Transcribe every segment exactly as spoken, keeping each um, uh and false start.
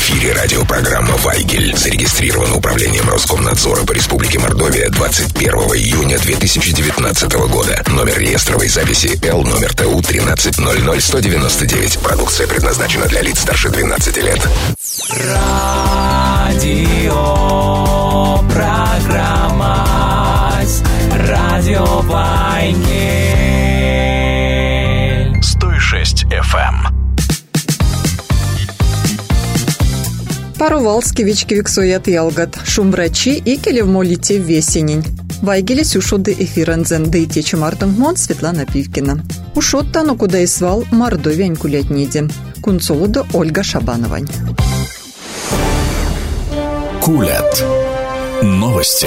эфире радиопрограмма «Вайгель». Зарегистрирована управлением Роскомнадзора по Республике Мордовия двадцать первого июня две тысячи девятнадцатого года. Номер реестровой записи Л, номер ТУ тринадцать ноль ноль сто девяносто девять. Продукция предназначена для лиц старше двенадцати лет. Радио программа Радио Вайгель сто шесть эф эм. Парувалски вички виксоят ялгат, шумбрачи и келевмолите весенень. Вайгеле сюшоды эфирензен дейте чумартом мон Светлана Пивкина. Ушотта ну куда и свал Мордовянь кулятниде. Кунцолуда Ольга Шабановань. Кулят. Новости.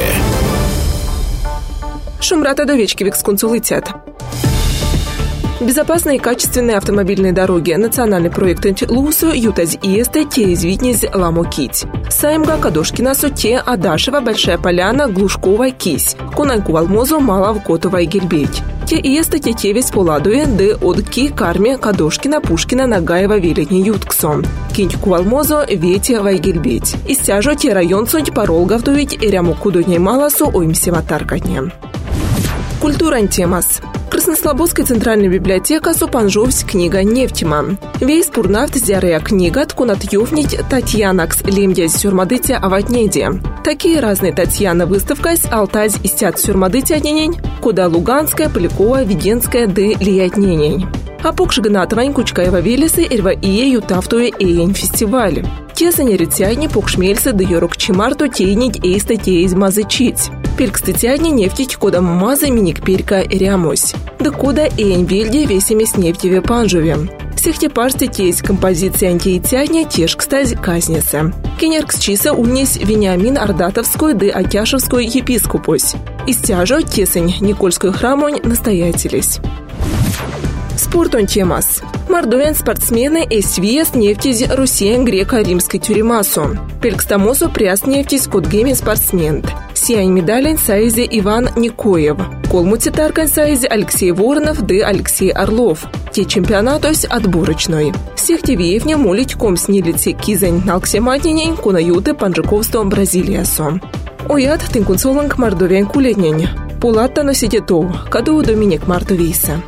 Шумрата до вечки викскунцулытят. Безопасные и качественные автомобильные дороги. Национальный проект Лусу Ютаз Иесте те извитнись Ламокить. Саимга Кадошкина Соте Адашева Большая Поляна Глушкова Кись. Кунаньку Валмозу Малав Котова и Гельбеть. Те Иесте те тевесь Поладуе Де Одки Карме Кадошкина Пушкина Нагаева Велетни Ютксон. Кинтьку Валмозу Вети Вайгельбеть. Истяжо те район Сонь Паролгавтовить Эряму Кудоней Маласу Оймсеватаркатне. Культура темас. Краснослободская центральная библиотека Супанжовсь книга Нефтима. Вейс пурнафт зярая книга ткунат юфнить Татьянакс лемдязь сюрмадытя аватнеди. Такие разные Татьяна выставкась Алтазь истят сюрмадытя отненень, куда Луганская, Полякова, Веденская ды лиятненень. А покш гнатвань Кучкаева Велесы Эрва Ие Ютафтуе Эйн фестиваль. Тесаня рецягни покшмельсы да йорок чимарту тейнить эйста теиз мазычить. Пелькстытягни нефтить кода мазы миник перька рямось. Да кода эйн вельди весеми с нефтеве панжове. Всех те парсти теиз композиции антиитягни теж кстати казнеса. Кенеркс чиса унесь Вениамин Ардатовской да Акяшевской епископось. Истяжо тесань Никольской храмонь настоятелись. Спортон темас. Мордовян спортсмены эсвиес нефтиз Русиен греко-римской тюремасу. Пелькстамосу пряс нефтиз кодгеми спортсмен. Сиянь медален сайзе Иван Никоев. Колмутитаркан сайзе Алексей Воронов да Алексей Орлов. Те чемпионатось отборочной. Всех тевеевне молить ком снилицы кизань налксематненень кунаюты панжаковством Бразилиясу. Оят тынкунсоланг мордовян кулетнень. Пулатта носите то, каду Доминик Мартовейса.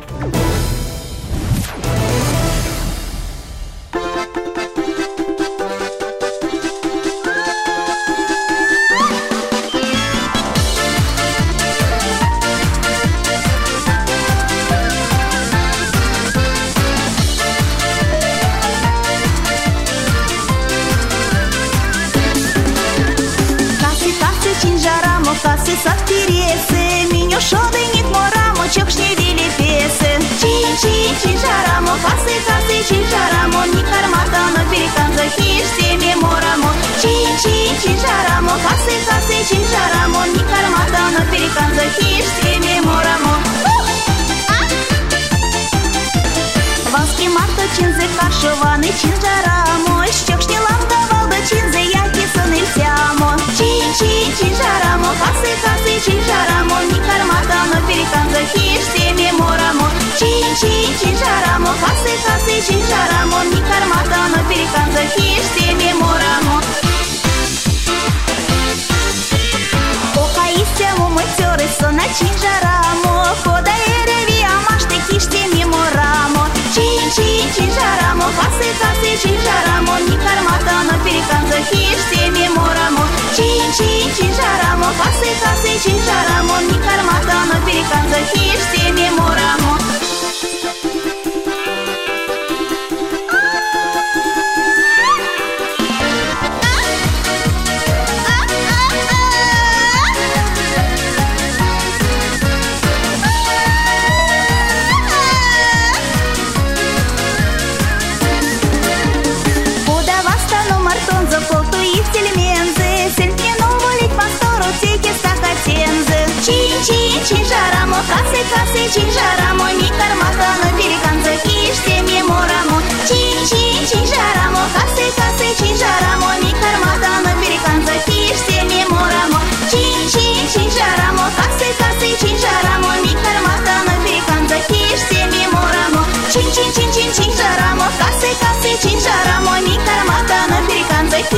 Касы сатиресы, минё шоды нит морамо, чокшне вили песы. Чин-чин, чин-жарамо, касы, касы, чин-жарамо, ни кармата, но перекан захиш, семе морамо. Чин-чин, чин-жарамо, касы, касы, чин-жарамо, ни кармата, но перекан захиш, семе морамо. Вански марто, чинзы каршованы, чин-жарамо, чокшне ламгавал, да чинзы яки сыны всямо. Чин-чин, чин-жарамо, касы, касы, чин-жарамо, ни кармата, но перекан захиш, семе морамо. Чин-чин, чин-жарамо, касы, касы, чин-жарамо, ни кармата, но перекан захиш, семе морамо. Ока истему матеры, сона чин-жарамо, хода эреви, амаш ты киш, семе морамо. Чин-чин, чин-жарамо, касы, касы, чин-жарамо, ни кармата, но перекан захиш, семе морамо. Чин-чин, чин-жарамо, касы, касы, чин-жарамо, ни кармата, но перекан захиш, семе морамо. Чин-чин-жарамо, касы, касы, чин-жарамо, ни кармата, но перекан захиш, семе морамо. Чин-чин-чин-жарамо, касы, касы, чин-жарамо, ни кармата, но перекан захиш, семе морамо. Чин-чин-чин-жарамо, касы, касы, чин-жарамо, ни кармата, но перекан захиш, семе морамо. Чин-чин-чин-чин-жарамо, касы, касы, чин-жарамо, ни кармата, но перекан захиш.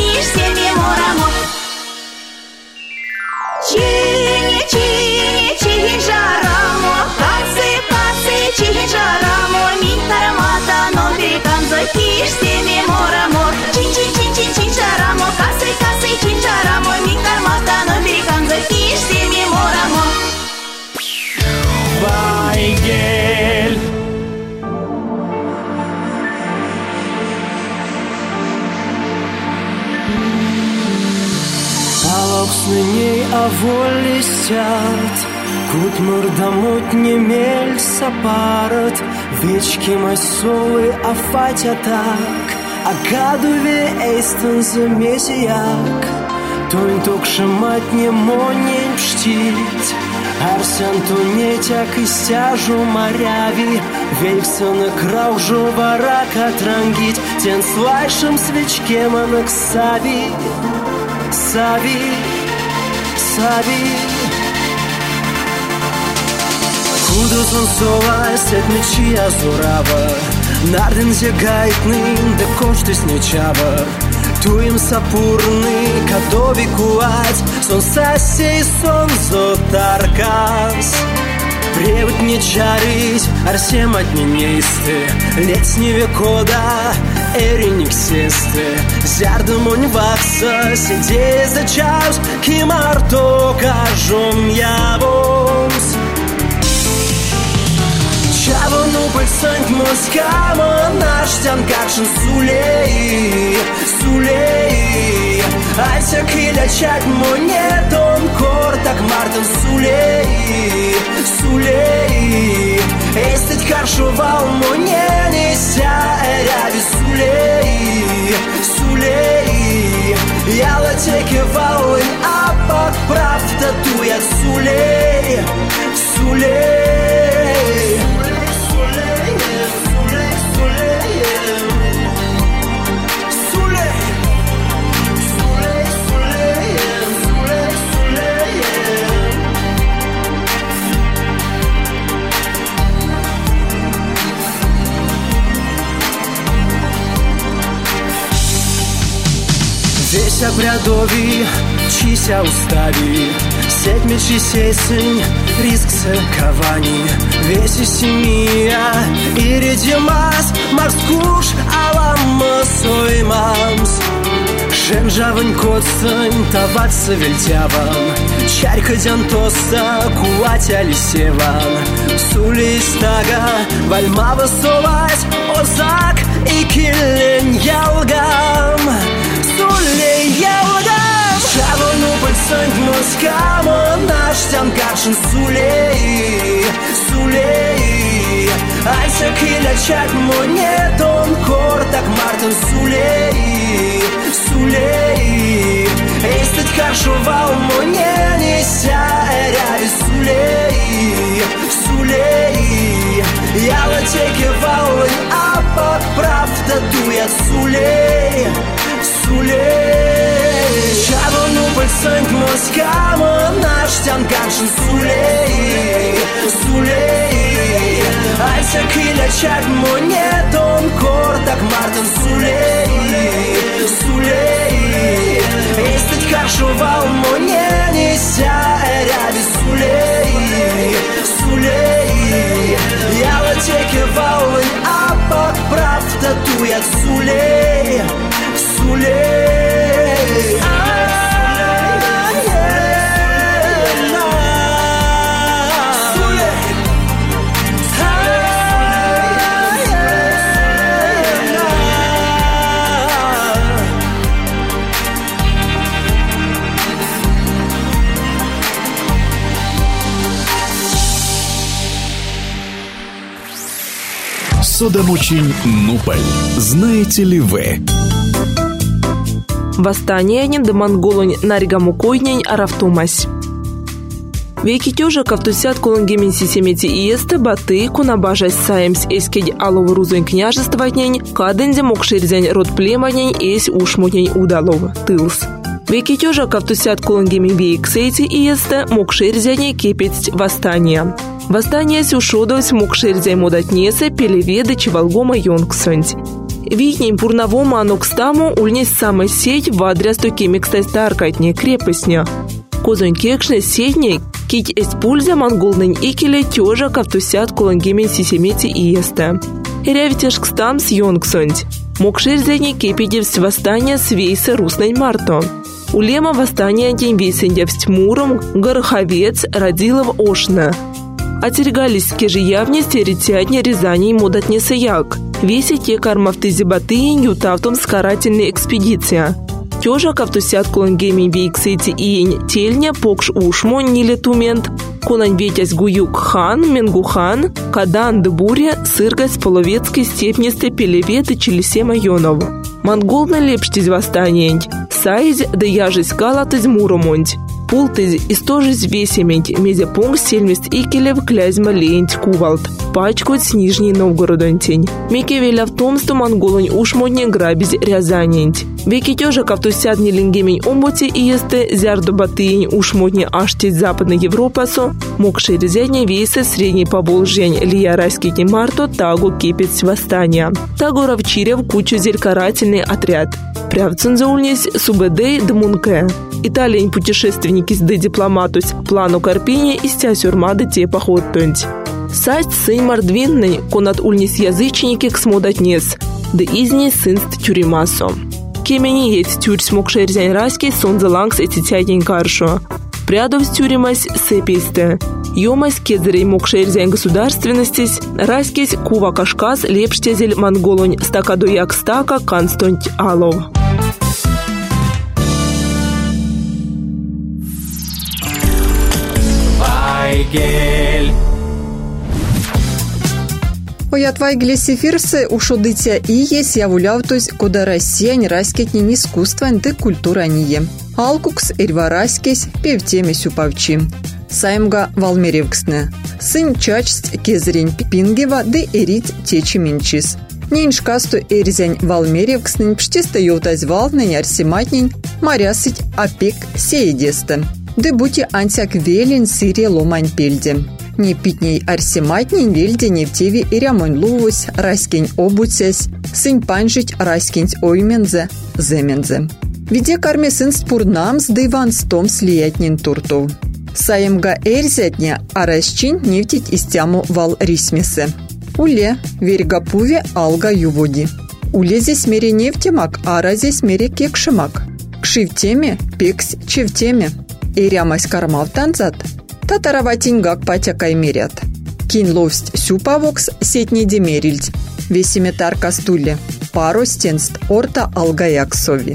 Augsnei avolistят, kut murdamut nemel saparat, Večki maisovai afatja tak, a gaduve eistan zamesiak. Toin tokšamat nemonien pštить, Arsen tu netек įstežu mariavi, Veiksana kraužu varaką trangit, Ten slaišam svečke manak savi, savi, savi. Kudus on sovas etmeči azurava, Nardin zegaitnin de koštis nečava, Tu im sapurni kadovi kuać, Son sasiai son zotarkas. Prieut nečaris, ar siemat neneisti, Liecni viekoda, erinik sėsti, Zerdamon vaksa, sėdėjęs dačiaus, Kim ar to kažom javoms. Čavo nupalsant mus kamon, Aš ten kakšin sulei, sulei. Aise kilę čat moneton, Kor tak martan sulei, sulei. Estet karšoval monenися, Eravi sulei, sulei. Jala tekevал in apak, Pravda tujat sulei, sulei. Весь обрядови, чися устави, Седмичи сесень, риск саковани, Веси семия, и редимас, Марскуш, алама соймамс. Женжавань коцань, таваться вельтяван, Чарька дянтоса, куатя лисеван. Сули стага, вальмава совать, Озак и килен ялгам. Сулей ялгам. Шавану пальцант москамон, Наш тян какшин сулей, сулей. Айса киля чак монетон, Кор так мартин сулей, сулей. Эстет каршовал моненися, Eravi сулей, сулей. Яла текевал in apak, Pravda tujat sulei, sulei. Čavonu palcant moskama, Nаш ten kakšin sulei, sulei. Aise kilę čak moneton, Kor tak martan sulei, sulei. Estet karšoval monenися, Eravi sulei, sulei. Jala tekevал in apak, Pravda tujat sulei, sulei. Судомучень Нуполь. Знаете ли вы? Восстание ненде монголонь наригаму койнень аравтумась. Веки тёжа кавтусят кулангемин сисемети иесте баты кунабажась саемс эскедь алов рузонь княжествотнень каденде мокширзень род племонень эсь ушмутнень удалов тылс. Веки тёжа кавтусят кулангемин вейксейти иесте мокширзень кепеть восстание. Восстание сюшодовсь мокширзень модатнесе пелеведы чевалгома йонгсонть. Вихнень пурнавома анокстаму ульнесь самой сеть в адрес токемикстай старкатне крепостня. Козонь кекшне сетней кить эсть пульза монголнень икеле тёжа кавтусят кулангемен сисемети иесте. Эрявитешкстам с йонгсонть. Мокширзень кепедевсть восстание свейсе руснень марто. Улема восстание день весендевсть муром гороховец родилов ошна. Отергались кежи явне стеретятне Рязани модатнесе як. Веси те кармавты зибаты ютавтом скарательная экспедиция. Тёжа кавтусят колонгеми вейксети иень тельня покш ушмо нилетумент, конань ветясь гуюк хан, менгухан, кадан дебуре, сыргась половецкой степнисты пелеветы челесе майонов. Монголна лепштись восстаниень, сайз да яжись галатыз муромонть. Пултыз истожись весемень, мезяпонг сельмист икелев клязьма ленть кувалт, пачкуть с Нижней Новгородонтень. Меке веля в том, что монголонь ушмодне грабить рязанень. Веки тёжа кавтусят не лингемень омботи и есте зярду батыень ушмодне аштить Западной Европасу, мокшей резяне вейсы Средней Поволжьень лия райский марто тагу кипец восстания. Тагу равчирев кучу зелькарательный отряд. Прявцун заульнись субэдэй дмунке. Италиень путешественники с дипломатус плану Карпини и стясюрмады те поход тонть. Састь сын мордвинный, конат ульнис язычники к смодатнес, да изни сынст тюримасо. Кемени есть тюрь смокшей рзянь раски сон залангс эти тядень каршо. Прядов тюримась сеписте. Ёмась кезерей мокшей рзянь государственностись, раскись кува кашкас лепштезель монголонь стакадуяк стака канстонть алов. Вайгель. Оят Вайгеле сефирсы ушодытя и есть явулявтусь, куда Россия не раскетни ни искусства, ни культура ние. Алкукс эрьва раскесь певтеме сюпавчи. Саймга Валмеревксне. Сын чачсть кезрень пингева да эрить течи минчис. Ниншкасту эрзянь Валмеревкснень пштиста йотазь валнень арсиматнень марясыть опек сеедесте. Да будьте антяк велин сире ломань пельде. Не питней арсиматнень вельде нефтеви и рямонь лувусь, раскинь обуцясь, сын панжить раскинь оймензе, земензе. Виде карме сын спурнамс да иван стом слиятнин туртов. Саемга эрзятня, а расчин нефтить истяму вал рисмисе. Уле, верьгапуве алга юводи. Уле здесь мере нефтемак, а ра здесь мере кекшемак. Кшивтеме, пекс чевтеме. И рямась кармав танзат. Татараватингак патякай мерят. Кин ловсть сюпавокс сетни демерильдь. Весиметар кастуле. Пару стенст орта алгаяк сови.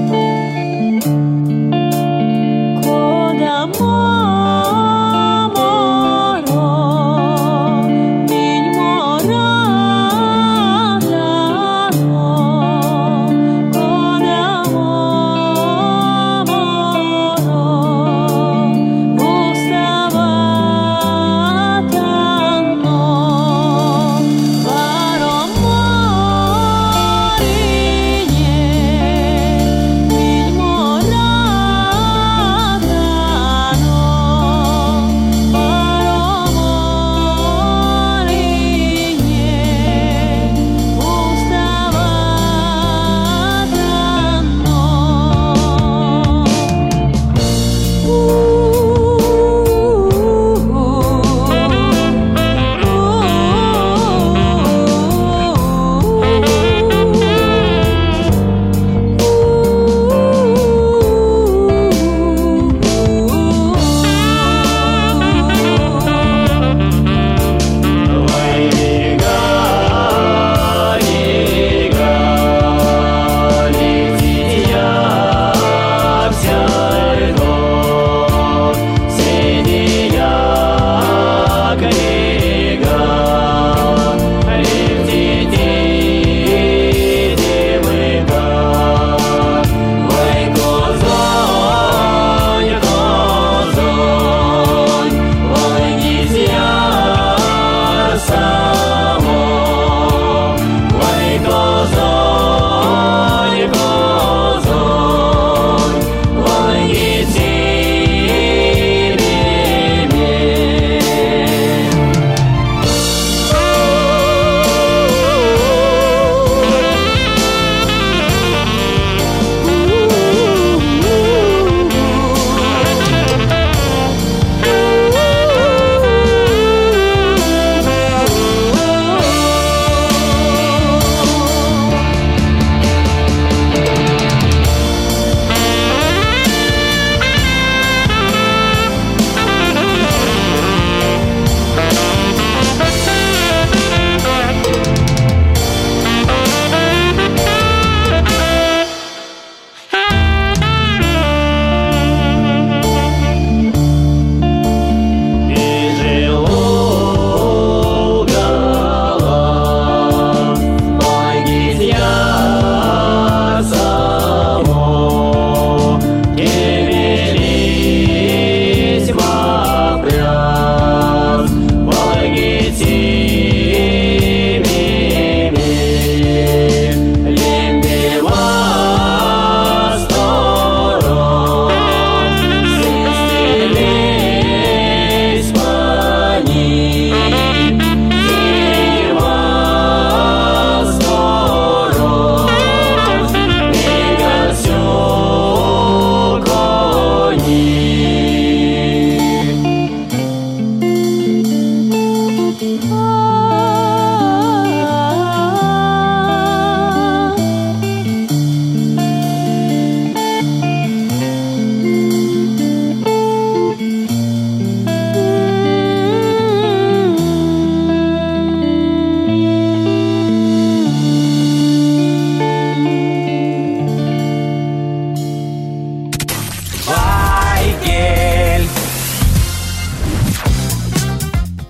Кода мамо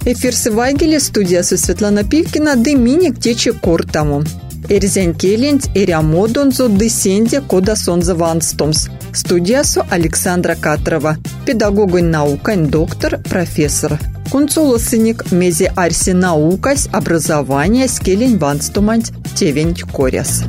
Эфир Вайгеле, студия со Светлана Пивкина, дыминик тече кортаму. Эрзен келент эря модонзо десенде кода сонза ванстомс. Студия со Александра Катрова. Педагогын наукань доктор, профессор. Консулосыник мезе арси наукась образование скелень ванстоманть тевень коряс.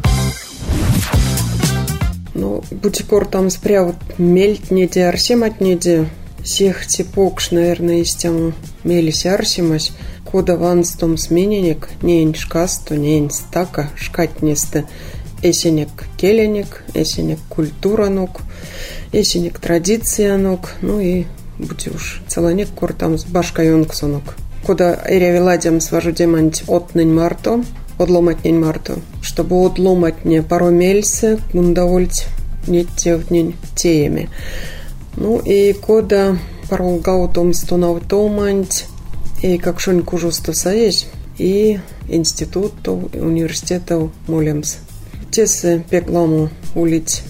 Ну, бутикор там спряут мельтнеде, арсематнеде. Всех типокш, наверное, из тему мелись арсимась. Кода ванстом смененек, нень шкасту, нень стака, шкатнесты. Эсенек келенек, эсенек культуранук, эсенек традициянук, ну и будь уж целанек кор там с башкаюнксонук. Кода эрявиладям свожу деманть отнень марто, одломатнень марто, чтобы одломатне пару мельсы, мундовольть, не тевнень теями. Ну и кода пару гаутом стонавтоманть, и как шонь кужусто саесь, и институту, университету молимс. Тесы пекламу улить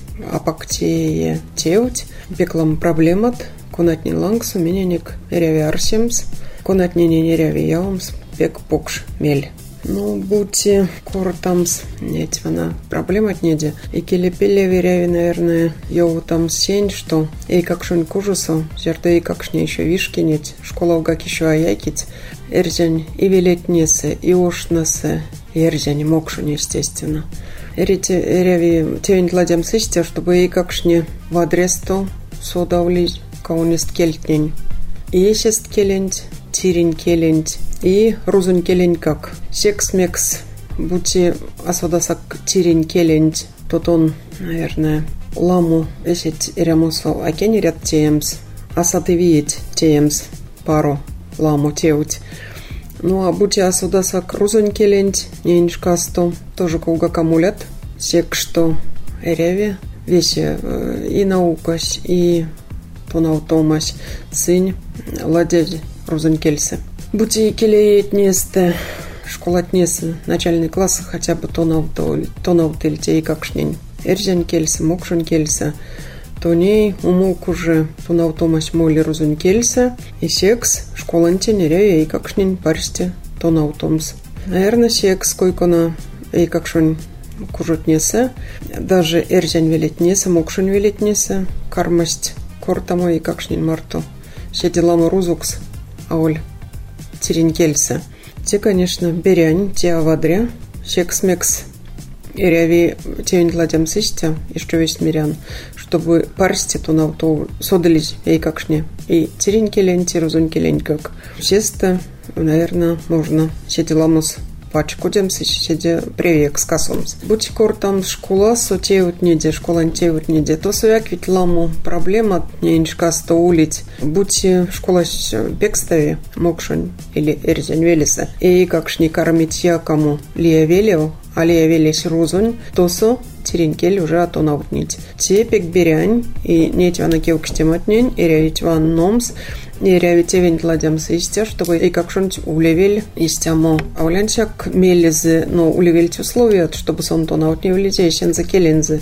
апактие теуть, пеклам проблемат, конатни лангсу, мененек ряви арсимс, конатни не ряви яумс, пек покш мель. Ну, будьте кортамс, нет, она проблемат неде. И келепеле веряви, наверное, йоу там сень, что и как шонь кужусу, зерда и как шне еще вишки нет, школа угак еще аякить, эрзянь и велетнесе, и ошнесе, эрзянь мокшун, естественно. Эрите эряви тевень ладям сыстя, чтобы и как шне в адресту содавлить, каунест кельтнень. И есест келенть, тирень келенть, и рузун келень как. Секс-мекс, будьте асвадасак тирень келенть, тот он, наверное, ламу эсет эрямусо акени ряд теемс, асаты виет теемс пару ламу теуть. Ну, а будьте асвадасак рузун келенть, неньшкасту, тоже кауга камулят, сек что эряви, весе и наукась, и тонаутомась, цинь, ладядь рузун кельсы. Будьте келеетнесте, школатнесы, начальный класс, хотя бы тонаутельте и как шнень. Эрзянь кельсы, мокшун кельсы, то ней умок уже тонаутомась моли рузун кельсы, и секс, школанте неряя и как шнень парсте тонаутомс. Наверное, секс, койкона и как шнень кужутнесе, даже эрзянь велетнесе, мокшун велетнесе, кармость кортамо и как шнень марту. Все дела рузукс, аоль. Теренкельса. Те, конечно, берянь, те авадря, секс-мекс, и ряви тень ладям сыстя, и что весь мирян, чтобы парсти то на то содались, и как шне, и теренкелень, терузункелень как. Сеста, наверное, можно седеламус пачку демсы, седе привек с косомс. Будь кор там школа, сотеют неде, школа антеют неде, то свояк ведь ламу проблема неньшка сто улить. Будь школа бекстави, мокшунь или эрзянь велеса, и как шни кормить якому лия велев, а лия велес рузунь, то со теренкель уже атонаутнить. Тепек берянь, и неть вана кевкштематнень, и рявить ван номс, и рявите вень ладям сыстя, чтобы и как шонть улевель истямо. А улянчак мелезы, но улевельть условия, чтобы сон то наутне улететь, за келензы.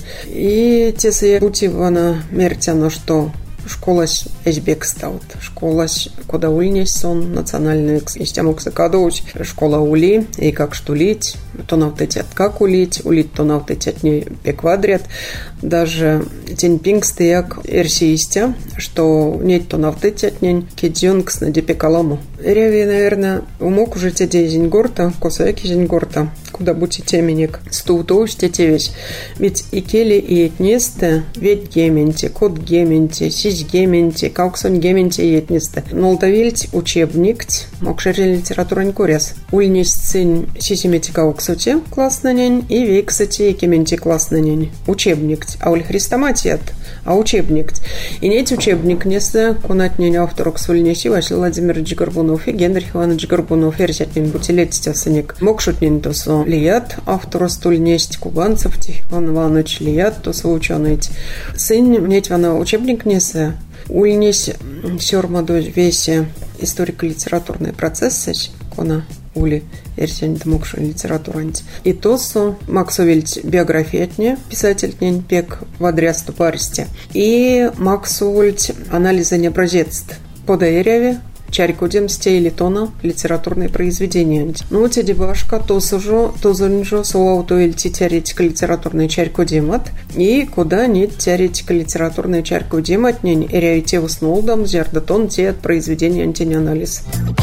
И те се бути вана мертяно, что школась эсбек стаут. Школась куда ульнесь сон национальный истямок закадоуч. Школа ули, и как что лить, то навтетят как улить, улить то навтетят не пеквадрят. Даже теньпинг стояк эрсиистя, что нет то навтетят нень кедюнгс на депекалому. Реви, наверное, умок уже те день горта, косаяки день горта, куда будете теменек, стуутоуш те весь. Ведь и кели, и этнесте, ведь гементе, код гементе, сись гементе, кауксон гементе, этнесте. Нолтавильть учебникть, мокшерель литература не коряс. Ульнись цень сисимети кауксоте, класс на нень, и вейксоте, и кементе класс на нень. Учебник. А уль хрестоматият, а учебник. И нет учебник несте, кунат нень авторок сульнеси, Василий Владимирович Горбунов и Генрих Иванович Горбунов, эрсятнин бутилетстя сынек. Мокшутнин то со лият, автора стуль несть кубанцев, Тихон Иванович лият, то со ученый. Сын нет вана учебник несе, ульнесь сёрмаду весе историко-литературные процессы, кона ули эрсянь мокшун литературанти. И то со максовельть биографиятне, писательтнень пек в адрясту парсте. И максовельть анализа необразецт. Подаеряви, чарькодем стейли тона литературные произведения. Ну, те дебашка то сужо, то зонжо, соауто эльти теоретика литературная чарькодемат, и куда нет теоретика литературная чарькодемат, не эряйте в основном, зердатон те от произведения антианализ.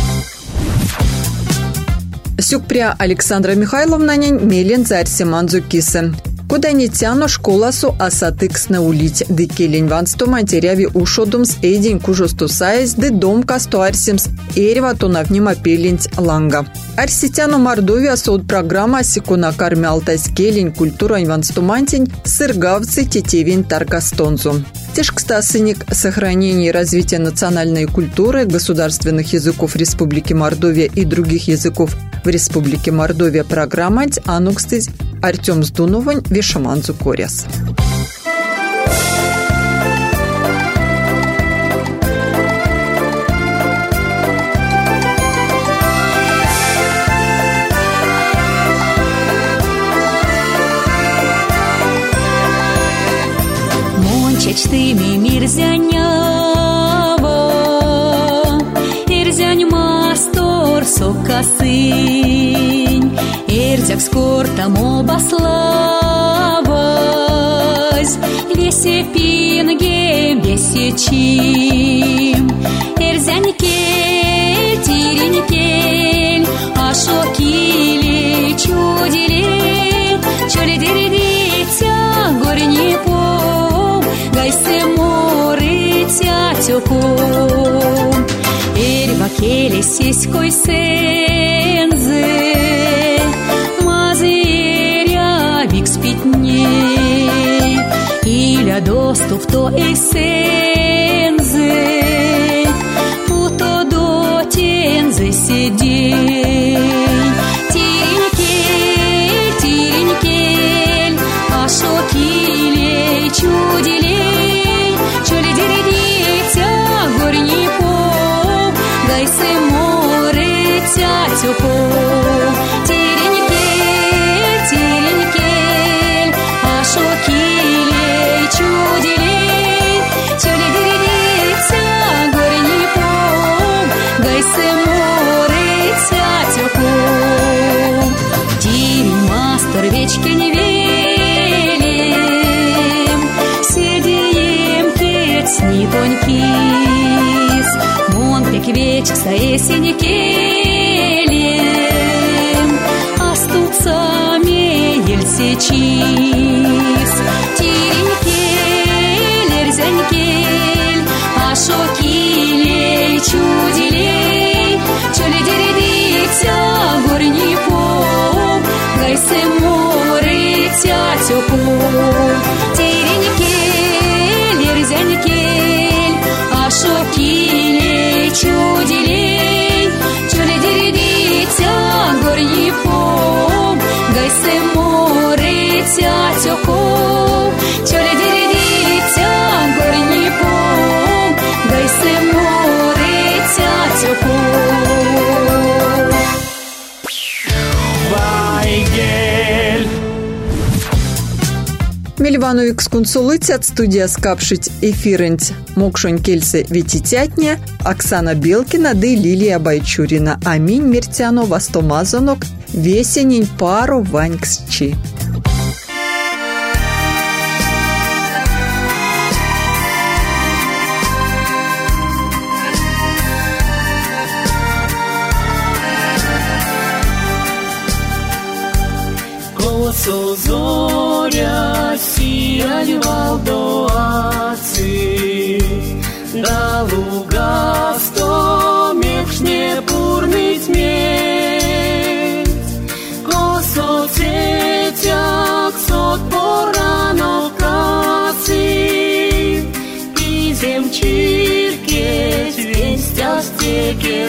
Сюкпря Александра Михайловна мелен царь Семанзу кисы. Куда не тяну школасу асатыкс наулить, ды келень вансту матеряви ушодумс эйдень кужосту сайз, ды дом касту арсимс, эрева тонавнима пеленць ланга. Арситяну Мордовия сод программа секуна кармялтась келень культура вансту мантень, сыргавцы тетевин таргастонзу. Тешкстасыник сохранение и развитие национальной культуры, государственных языков Республики Мордовия и других языков в Республике Мордовия программа анукстыз Артем Сдуновань Вишаманзу Коряс. Чечтыми мирзянява, ирзянь мастор сокасынь, ирзяк скортам обаславась, весе пинге, весе чим, ирзянь кель, тирень кель, ашокили, чудили, чулидири дитя, горе не по. Гайсе море тятюком, эрва келе сиськой сензе, мазыря вик спитней, иля доступ то эсензе, путо до тензе сидей. Тирень кель, тирень кель, ашокилей чудилей, Тирень-кель, тирень-кель, ашокилей, чудилей, чулидиридица, горе не пом, гайсе море тятюком. Тирень мастер вечки не велим, седием кец не тонькис, мон пек вечк са есеники. Чиз, тирень-кель, эрзянь-кель, ашокилей, чудилей, чулидиридитя, горе не пом, гайсе море тятюком. Тирень-кель, эрзянь-кель, ашокилей, чудилей, чулидиридитя, горе не пом, гайсе море тятюком, чулидиридитя, горе не пом, гайсе море тятюком. Вайгель. Мельвану эксконсулыцят студия скапшить эфирэнть Мокшонь Кельсе Вититятня, Оксана Белкина да Лилия Байчурина. Аминь мертяно вастомазонок весенень пару ваньксчи. Косо зоря сиянь валдоацы, да луга сто мекшне пурныть медь. Косо цветяк сот порано касы, и земчиркеть вестя стеке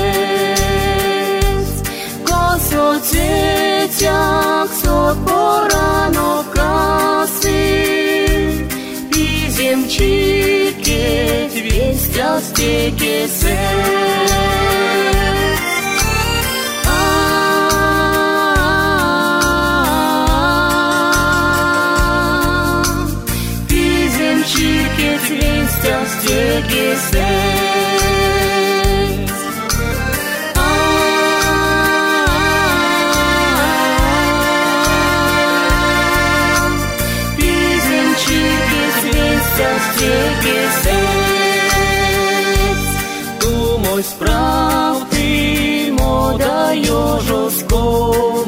сеть. Косо цветяк сот порано касы, и земчиркеть вестя стеке сеть. Стеге сеть. ой справ ти мода йожоско.